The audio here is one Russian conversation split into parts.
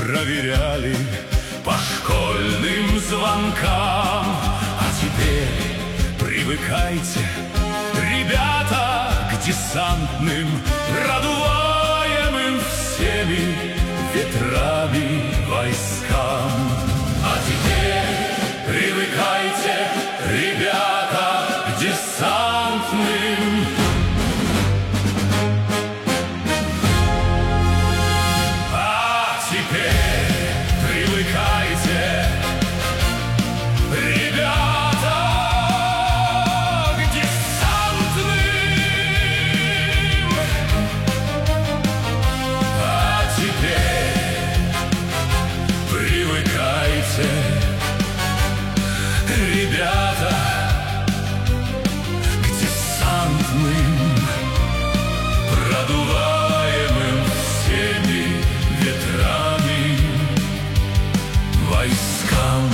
проверяли по школьным звонкам. А теперь привыкайте, ребята, к десантным, продуваемым всеми ветрами войскам. А теперь привыкайте, ребята, к десантным. А теперь привыкайте, ребята, к десантным. А теперь привыкайте, ребята, к десантным, продуваемым всеми ветрами войскам.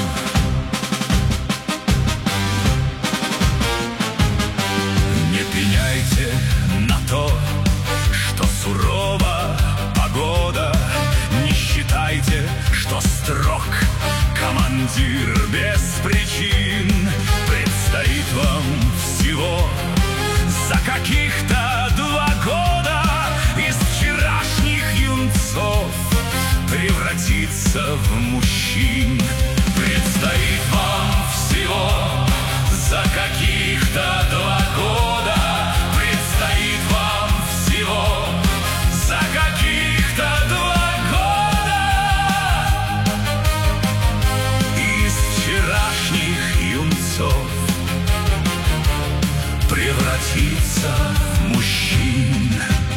Не пеняйте на то, что сурова погода, не считайте, что строг командир без причин. Предстоит вам всего за каких-то 2 года из вчерашних юнцов превратиться в мужчин. Предстоит вам всего за каких-то 2 года. Предстоит вам всего за каких-то 2 года из вчерашних юнцов превратиться в мужчин.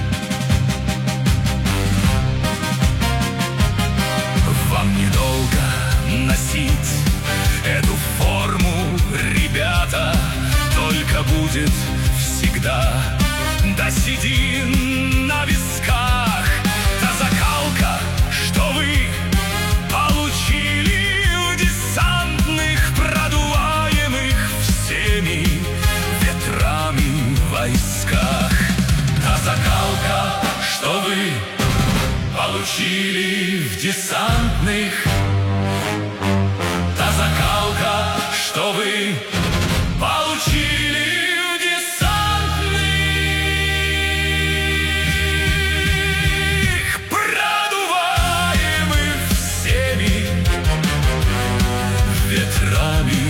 Вам недолго носить эту форму, ребята, только будет всегда до седин на висках та закалка, что вы получили в десантных, продуваемых всеми ветрами войсках. Та закалка, что вы получили в десантных, та закалка, что вы получили в десантных, продуваемых всеми ветрами